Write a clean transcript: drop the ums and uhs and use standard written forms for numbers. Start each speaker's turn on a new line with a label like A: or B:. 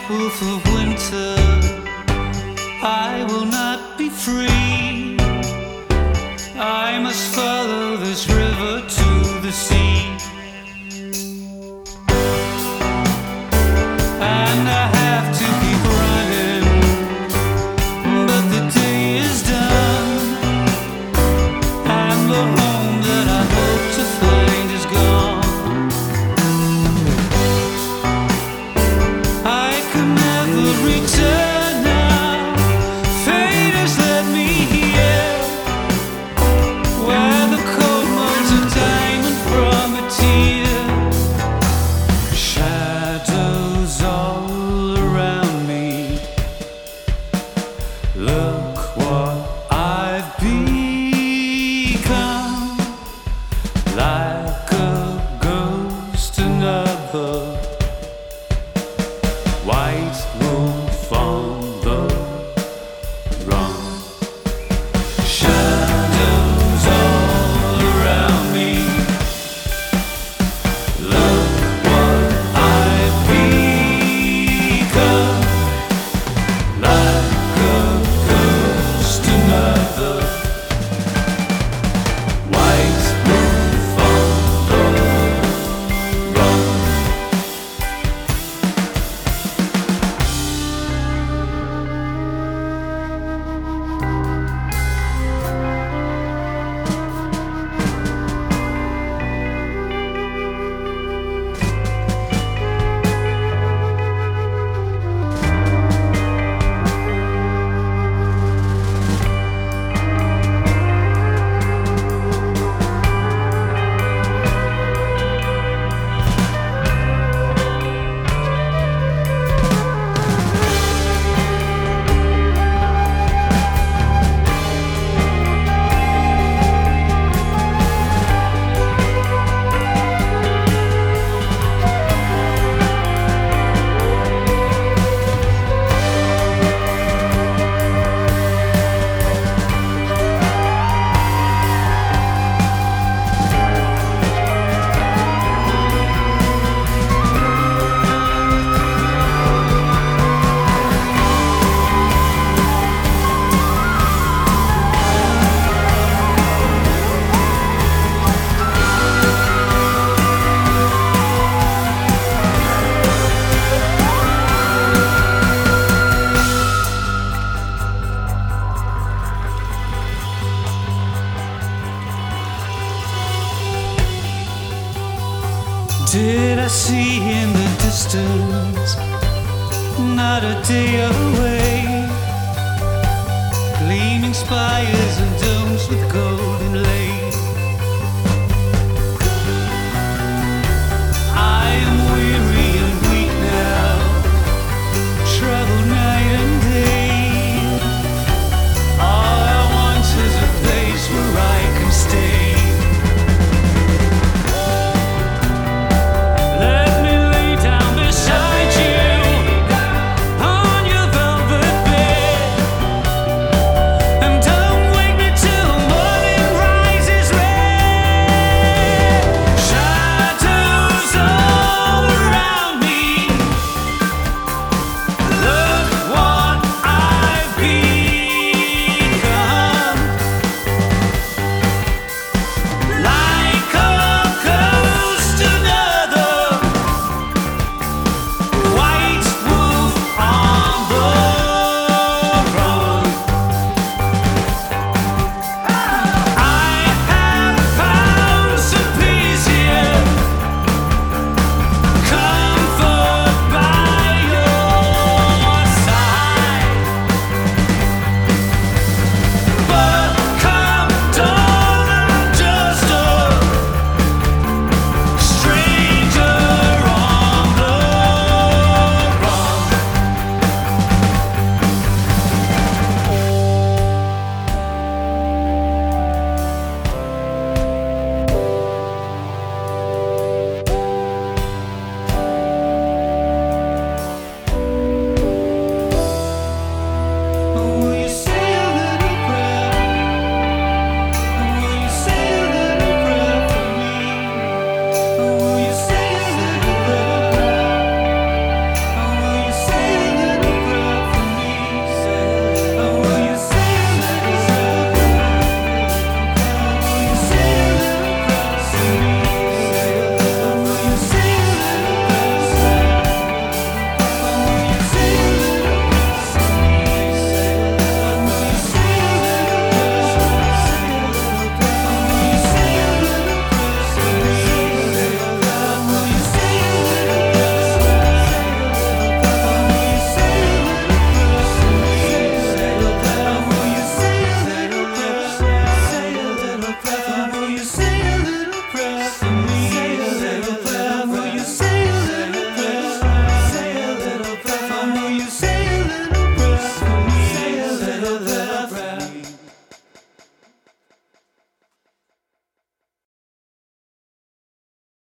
A: wolf of winter, I will not be free. I must follow this river to the sea. And I have to keep running, but the day is done, and the home that I hope to find is gone. I can never return now. Fate has led me here, where the cold molds a diamond from a tear. Shadows all around me. Look what I've become, like a ghost, another white wolf on the run. Shadows all around me. Look what I've become, like a ghost, another white wolf on the run. Did I see in the distance, not a day away, gleaming spires and domes with golden lace?